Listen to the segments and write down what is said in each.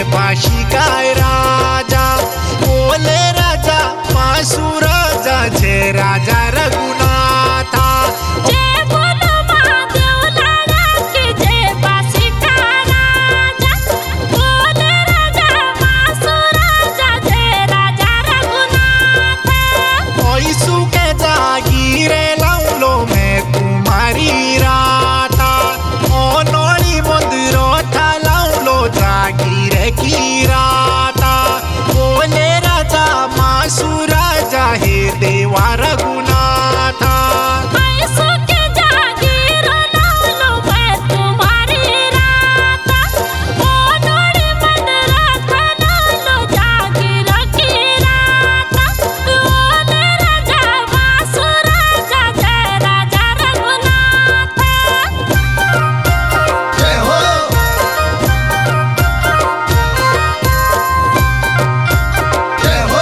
पाशी काय राजा बोले राजा मासू राजा जय राजा रघुनाथा जय बोलो महादेव लाला की जय बासी का राजा बोले राजा मासू राजा जय राजा रघुनाथ ऐसू के जागीरे लावलो मैं तुम्हारी राता ओनोळी मंदिरो था लावलो जागीरे की राता बोले राजा मासू राजा हे देवा रघुनाथा ऐसो के जागीर लावलो मैं तुम्हारी राता ओनोळी मंदिरात लावलो जागीर की राता बोले राजा मासू राजा जय राजा रघुनाथ जय हो जय हो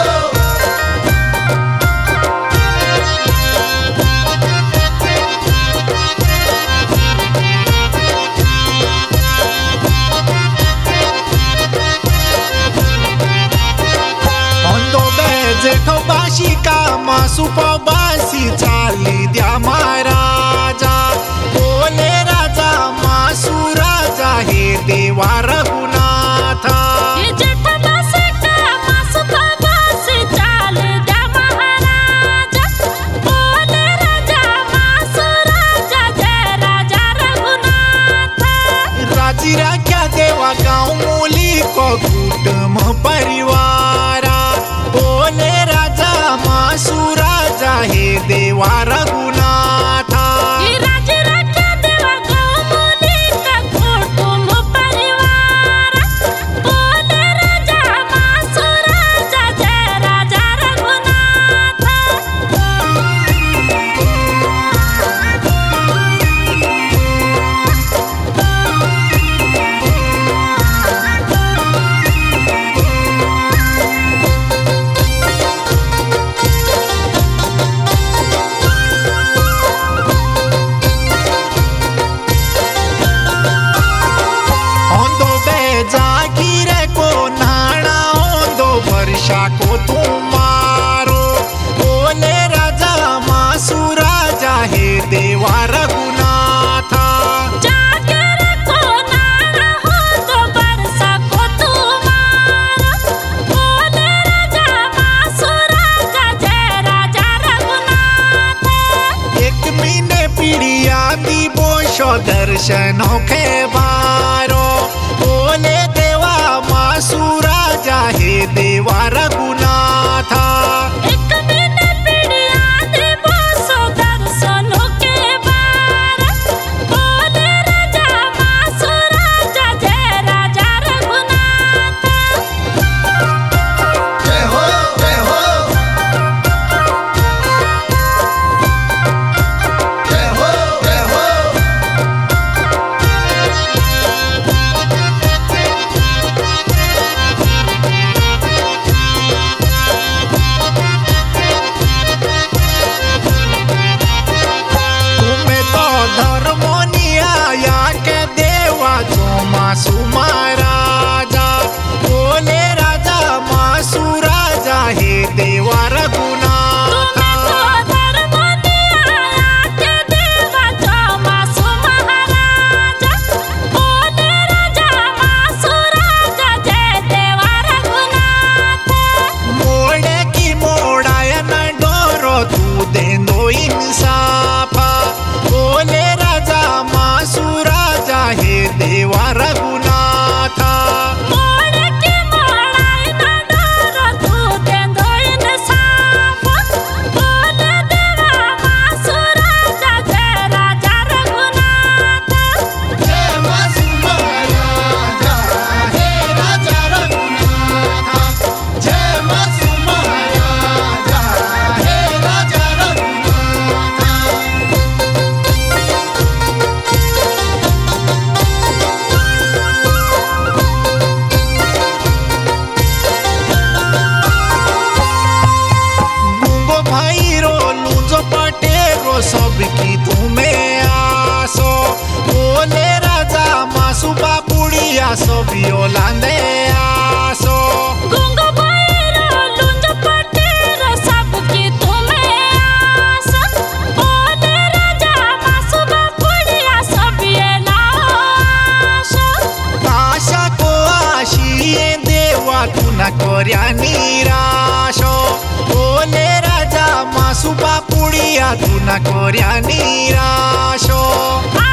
अंदो जेठो बाशी का मासू बासी चाली द्या महाराजा बोले राजा मासू राजा हे देवा रघुनाथा ये जेठमासे का मासू बासी चाल द्या महाराजा बोले राजा मासू राजा जय राजा रघुनाथ राजी राख्या देवा गाँव मोली को कुटुंब परिवारा बोले राजा मासू राजा हे देवा रघुनाथा ये राज राख्या देवा गाँव मुली का कुटुंब परिवार बोले राजा मासू राजा जय राजा रघुनाथ ओंदो जागीरे को नाना ओंदो वर्षा को तुम्हारो बोले राजा मासू राजा हे देवा रघुनाथा जागर को नाना हो तो बरसा को तुम्हारा बोले राजा मासू राजा जय राजा रघुनाथ एक महीने पीड़िया दी बोशो दर्शनों के बारो बोले देवा मासू राजा हे देवा रघुनाथा एक महीने पीड़िया दे बसो दर्शनों के बार बोले राजा मासू राजा जय राजा रघुनाथ जय हो जय हो जय हो जय हो तुम्हें तो धर्मोनी आया के देवा जो मासू महाराजा बोले राजा मासू राजा हे देवा रघुनाथा तुम्हें तो धर्मोनी आया के देवा जो मासू महाराजा बोले राजा मासू राजा जय देवा रघुनाथ मोड़े की मोड़ाया न डोरो तू दे दो इंसाफा बोले राजा मासू राजा हे देवा रघुनाथा मोड़ के मोड़ाई न डरो तू दे दो इंसाफ बोले देवा मासू राजा जय राजा रघुनाथ जय मासू महाराजा हे राजा रघुनाथा जय मासू महाराजा हे राजा रघुनाथा सबकी तुम्हें आसो बोले राजा मासू बापुड़िया सभी ओलांदे आ तुना कोर्या निराशो बोले राजा मासू बापुड़िया तुना कोर्या निराशो।